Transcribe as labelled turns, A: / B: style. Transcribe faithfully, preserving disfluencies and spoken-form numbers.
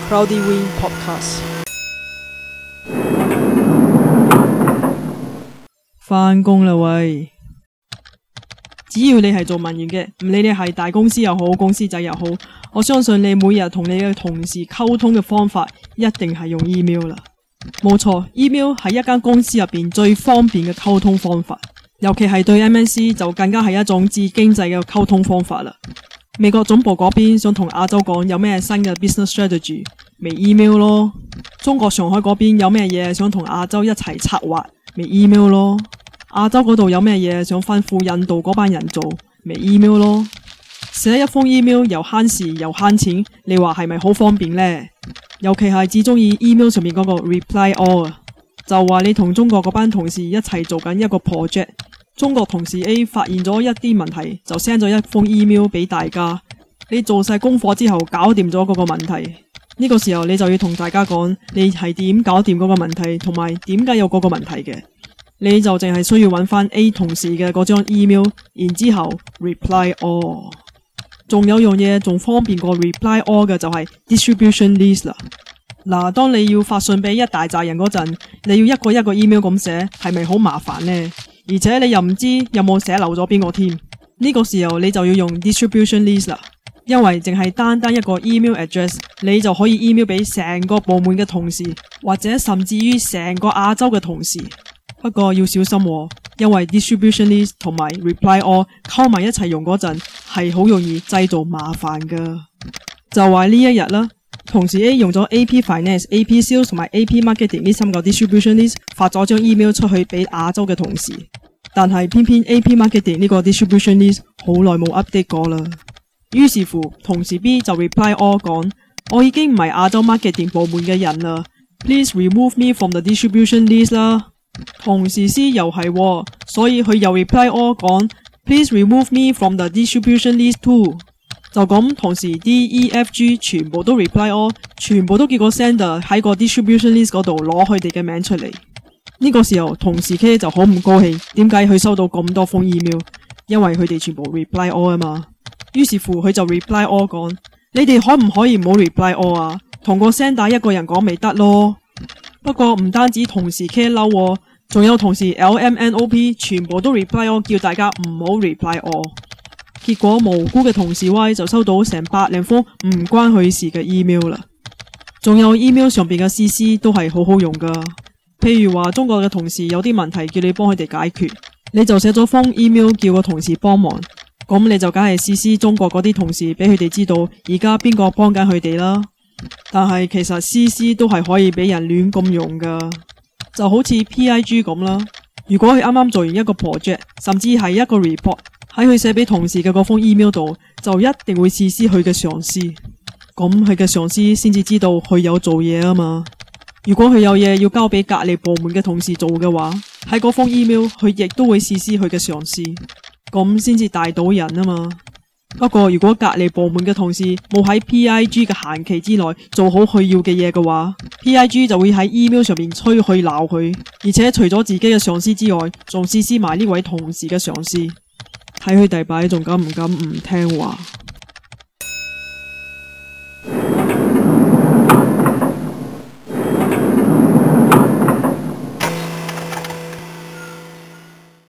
A: Cloudy Wing Podcast。返工啦喂！只要你係做文員嘅，唔理你係大公司又好，公司仔又好，我相信你每日同你嘅同事溝通嘅方法一定係用 email 啦。冇錯 ，email 係一間公司入邊最方便嘅溝通方法，尤其係對 M N C 就更加係一種至經濟嘅溝通方法啦。美國總部嗰邊想同亞洲講有咩新嘅 business strategy， 咪 email 咯。中國上海嗰邊有咩嘢想同亞洲一齊策劃，咪 email 咯。亞洲嗰度有咩嘢想吩咐印度嗰班人做，咪 email 咯。寫一封 email 又慳時又慳錢，你話係咪好方便呢？尤其係只中意 email 上面嗰個 reply all 啊，就話你同中國嗰班同事一齊做緊一個 project， 中國同事 A 發現咗一啲問題，就 send 咗一封 email 俾大家，你做晒功課之後搞掂咗嗰個問題，呢個時候你就要同大家講你係點搞掂嗰個問題，同埋點解有嗰個問題嘅。你就淨係需要揾翻 A 同事嘅嗰張 email， 然之後 reply all。 仲有樣嘢仲方便過 reply all 嘅就係 distribution list 啦。嗱，當你要發信俾一大扎人嗰陣，你要一個一個 email 咁寫，係咪好麻煩呢？而且你又唔知有冇寫漏咗邊個添，呢個時候你就要用 distribution list 啦。因為淨係單單一個 email address， 你就可以 email 俾成個部門嘅同事，或者甚至於成個亞洲嘅同事。不過要小心喎，因為 distribution list 同埋 reply all 溝埋一齊用嗰陣係好容易製造麻煩噶。就話呢一日啦，同事 A 用咗 A P Finance、A P Sales 同埋 A P Marketing 呢三個 distribution list 發咗張 email 出去俾亞洲嘅同事，但係偏偏 A P Marketing 呢個 distribution list 好耐冇 update 過啦。於是乎，同事 B 就 reply all 講：我已經唔係亞洲 marketing 部門嘅人啦 ，please remove me from the distribution list 啦。同事 C 又係喎，所以佢又 reply all 講 Please remove me from the distribution list too。 就咁，同時 D、E、F、G 全部都 reply all， 全部都叫個 sender 喺個 distribution list 嗰度攞佢哋嘅名出嚟。呢個時候同事 K 就好唔高興，點解佢收到咁多封 email？ 因為佢哋全部 reply all 啊嘛。於是乎佢就 reply all 講：你哋可唔可以唔好 reply all 啊？同個 sender 一個人講咪得咯。不過唔單止同事 K 嬲喎，仲有同事 L M N O P 全部都 reply all， 叫大家唔好 reply all。 結果無辜嘅同事 Y 就收到成百零封唔關佢事嘅 email 啦。仲有 email 上邊嘅 C C 都係好好用噶，譬如話中國嘅同事有啲問題叫你幫佢哋解決，你就寫咗封 email 叫個同事幫忙，咁你就梗係 C C 中國嗰啲同事俾佢哋知道而家邊個幫緊佢哋啦。但係其實 C C 都係可以俾人亂咁用噶，就好似 P I G 咁啦。如果佢啱啱做完一個 project， 甚至係一個 report， 喺佢寫俾同事嘅嗰封 email 度，就一定會 C C 佢嘅上司，咁佢嘅上司先至知道佢有做嘢啊嘛。如果佢有嘢要交俾隔離部門嘅同事做嘅話，喺嗰封 email 佢亦都會 C C 佢嘅上司，咁先至大到人啊嘛。不過如果隔離部門嘅同事冇喺 P I G 嘅限期之內做好佢要嘅嘢嘅話， P I G 就會喺 email 上面催佢鬧佢，而且除咗自己嘅上司之外，仲 C C 埋呢位同事嘅上司，睇佢大擺仲敢唔敢唔聽話。